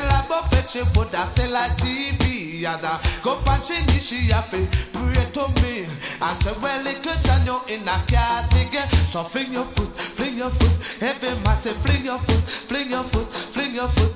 la bofeche boda se la TV yada. Go panche nishi yafe pray to me. I said well it could tanyo in a cat nigga. So fling your foot, fling your foot. Every man say fling your foot, fling your foot, fling your foot.